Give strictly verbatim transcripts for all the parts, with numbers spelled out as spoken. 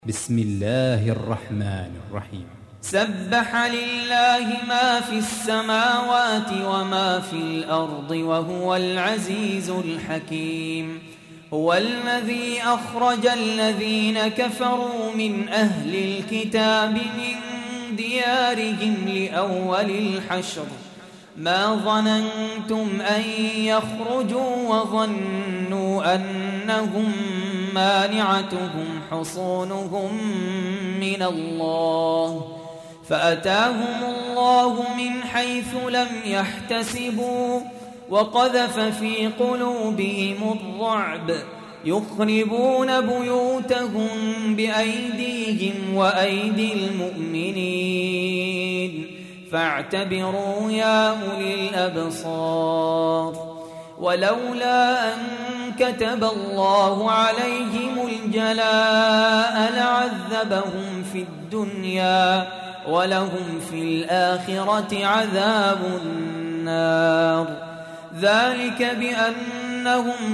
بسم الله الرحمن الرحيم. سبح لله ما في السماوات وما في الأرض وهو العزيز الحكيم. هو الذي أخرج الذين كفروا من أهل الكتاب من ديارهم لأول الحشر ما ظننتم أن يخرجوا وظنوا أنهم مانعتهم حصونهم من الله فأتاهم الله من حيث لم يحتسبوا وقذف في قلوبهم الرعب يخربون بيوتهم بأيديهم وأيدي المؤمنين فاعتبروا يا أولي الأبصار. ولولا أن كتب الله عليهم الجلاء لعذبهم في الدنيا ولهم في الآخرة عذاب النار. ذلك بأنهم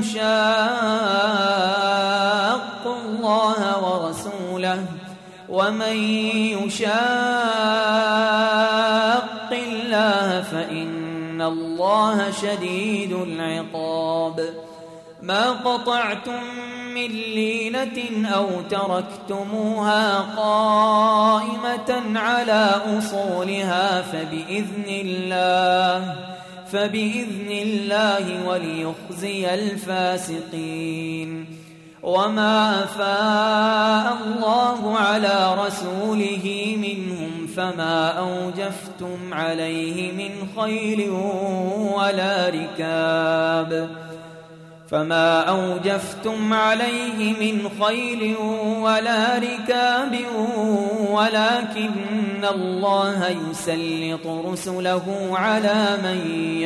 شاقوا الله ورسوله ومن يشاق الله فإن الله شديد العقاب. ما قطعتم من لينة أو تركتموها قائمة على أصولها فبإذن الله فبإذن الله وليخزي الفاسقين. وما أفاء الله على رسوله منهم فما أوجفتم عليه من خيل ولا ركاب فما أوجفتم عليه من خيل ولا ركاب ولكن الله يسلط رسله على من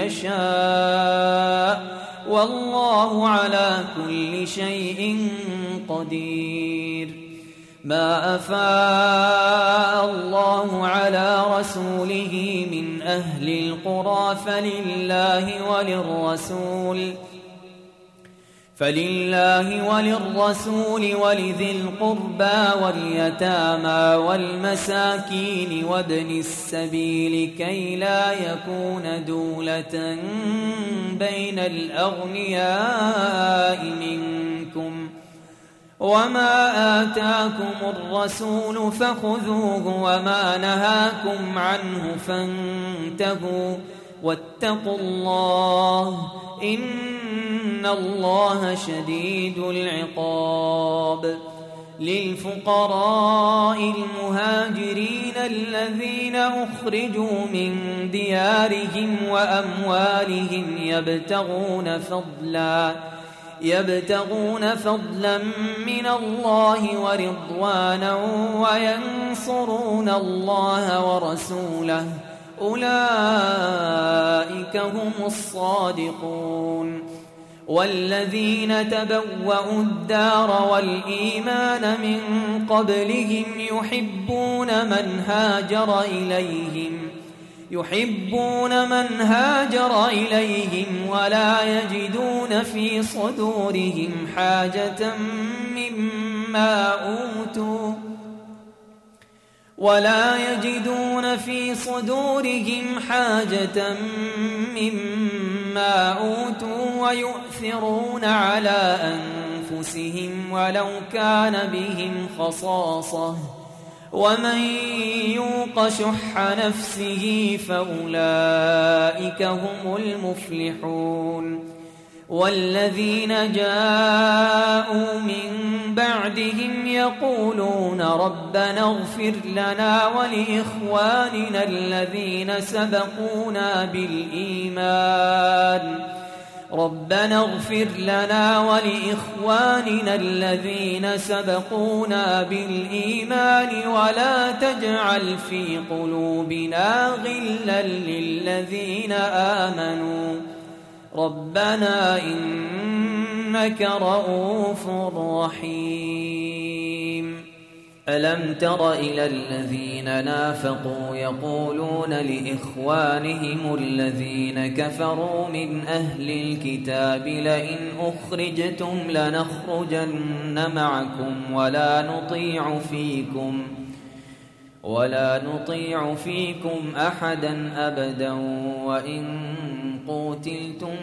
يشاء والله على كل شيء قدير. ما أفاء الله على رسوله من أهل القرى فلله وللرسول فلله وللرسول ولذي القربى واليتامى والمساكين وابن السبيل كي لا يكون دولة بين الأغنياء منكم. وما آتاكم الرسول فخذوه وما نهاكم عنه فانتهوا واتقوا الله إن الله شديد العقاب. للفقراء المهاجرين الذين أخرجوا من ديارهم وأموالهم يبتغون فضلا يبتغون فضلا من الله ورضوانا وينصرون الله ورسوله أولئك هم الصادقون. والذين تبوأوا الدار والإيمان من قبلهم يحبون من هاجر إليهم يحبون من هاجر إليهم ولا يجدون في صدورهم حاجة مما أوتوا ولا يجدون في صدورهم حاجة مما أوتوا ويؤثرون على أنفسهم ولو كان بهم خصاصة ومن يوق شح نفسه فأولئك هم المفلحون. والذين جاءوا من بعدهم يقولون ربنا اغفر لنا ولإخواننا الذين سبقونا بالإيمان ربنا اغفر لنا ولإخواننا الذين سبقونا بالإيمان ولا تجعل في قلوبنا غلا للذين آمنوا ربنا إنك رؤوف رحيم. ألم تر إلى الذين نافقوا يقولون لإخوانهم الذين كفروا من أهل الكتاب لئن أخرجتم لنخرجن معكم ولا نطيع فيكم ولا نطيع فيكم أحدا أبدا وإن قوتلتم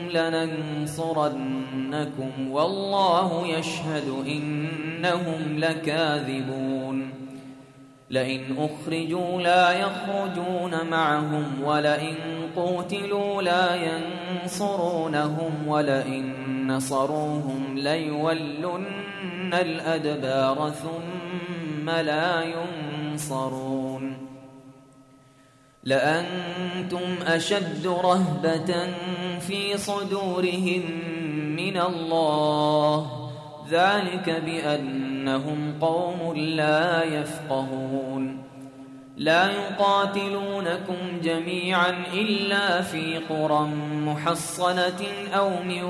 لننصرنكم والله يشهد إنهم لكاذبون لئن أخرجوا لا يخرجون معهم ولئن قوتلوا لا ينصرونهم ولئن نصروهم ليولن الأدبار ثم لا ينصرون لأنتم أشد رهبة في صدورهم من الله ذلك بأنهم قوم لا يفقهون لا يقاتلونكم جميعا إلا في قرى محصنة أو من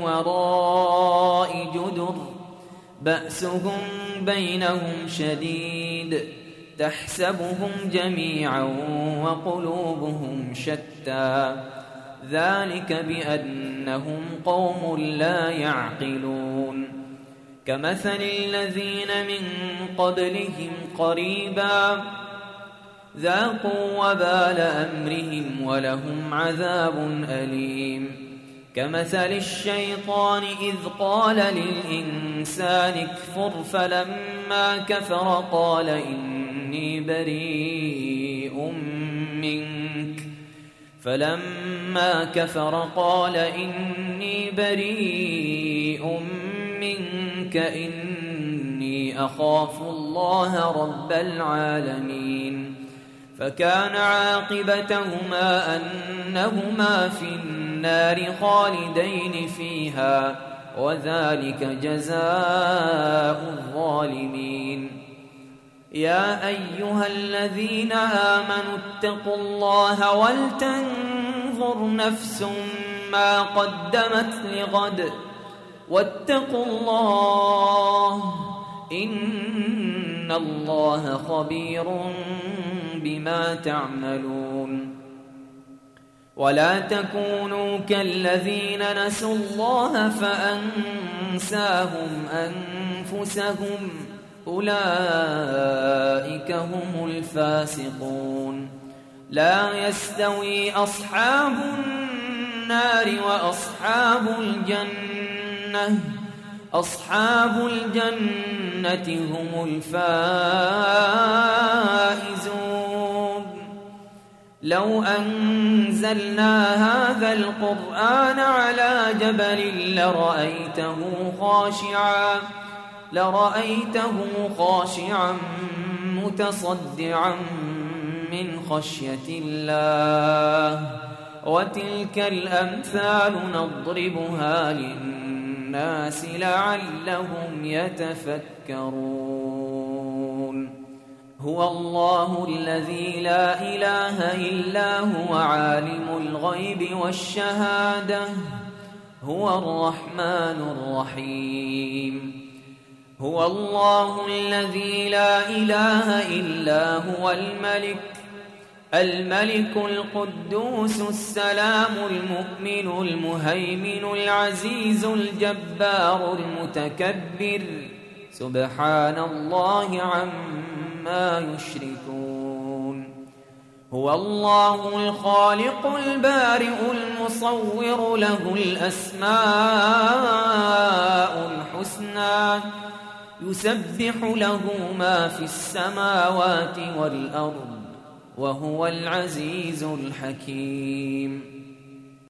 وراء جدر بأسهم بينهم شديد تحسبهم جميعا وقلوبهم شتى ذلك بأنهم قوم لا يعقلون كمثل الذين من قبلهم قريبا ذاقوا وبال أمرهم ولهم عذاب أليم كمثل الشيطان إذ قال للإنسان اكفر فلما كفر قال إني بريء منك فلما كفر قال إني بريء منك إني أخاف الله رب العالمين فكان عاقبتهما أنهما في النار خالدين فيها وذلك جزاء الظالمين يا أيها الذين آمنوا اتقوا الله ولتنظر نفس ما قدمت لغد واتقوا الله إن الله خبير بما تعملون ولا تكونوا كالذين نسوا الله فأنساهم أنفسهم أولئك هم الفاسقون لا يستوي أصحاب النار وأصحاب الجنة أصحاب الجنة هم الفائزون لو أنزلنا هذا القرآن على جبل لرأيته خاشعا لرأيته خاشعا متصدعا من خشية الله وتلك الأمثال نضربها للناس لعلهم يتفكرون هو الله الذي لا إله إلا هو عالم الغيب والشهادة هو الرحمن الرحيم هو الله الذي لا إله إلا هو الملك الملك القدوس السلام المؤمن المهيمن العزيز الجبار المتكبر سبحان الله عما يشركون هو الله الخالق البارئ المصور له الأسماء الحسنى يسبح له ما في السماوات والأرض وهو العزيز الحكيم